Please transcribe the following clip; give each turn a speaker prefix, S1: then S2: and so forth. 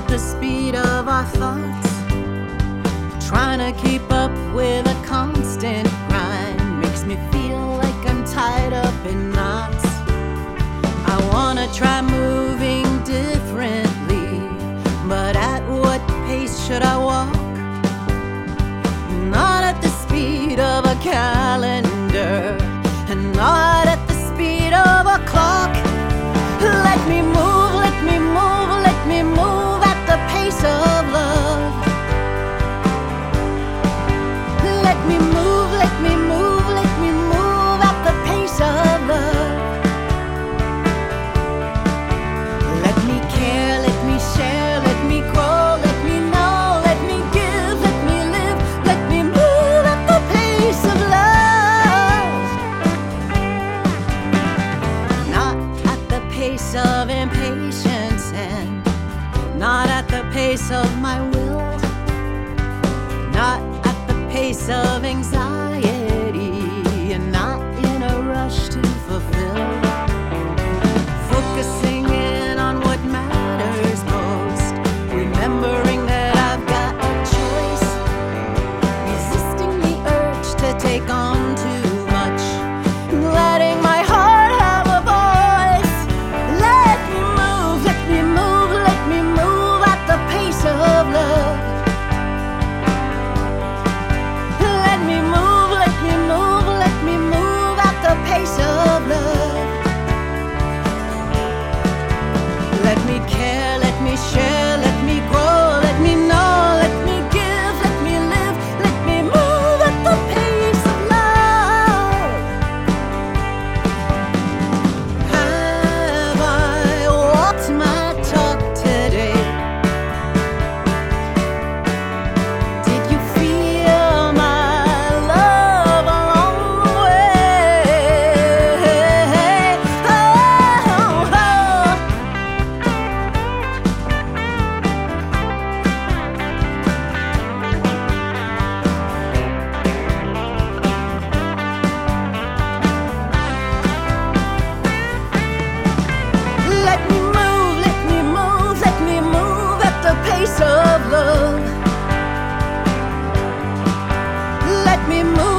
S1: the speed of our thoughts, trying to keep up with a constant grind makes me feel like I'm tied up in knots. I wanna try moving differently, but at what pace should I walk? Not at the speed of a calendar, and not at the speed of a clock. Let me move, let me move, let me move at the pace of love. Let me move, let me move, let me move at the pace of love. Let me care, let me share, let me grow, let me know, let me give, let me live, let me move at the pace of love. Not at the pace of impatience, and not at the pace of my will, not at the pace of anxiety, and not in a rush to fulfill. Focusing in on what matters most, remembering that I've got a choice, resisting the urge to take on too much, letting my heart have a voice. Let me move, let me move, let me move at the pace of love. Let me move, let me move, let me move at the pace of love. Let me care, let me share, let me grow, let me know, let me give, let me live, let me move at the pace of love. Have I walked my talk today? Did you feel my love along the way? Oh, oh. Let me move, let me move, let me move at the pace of love. Let me move.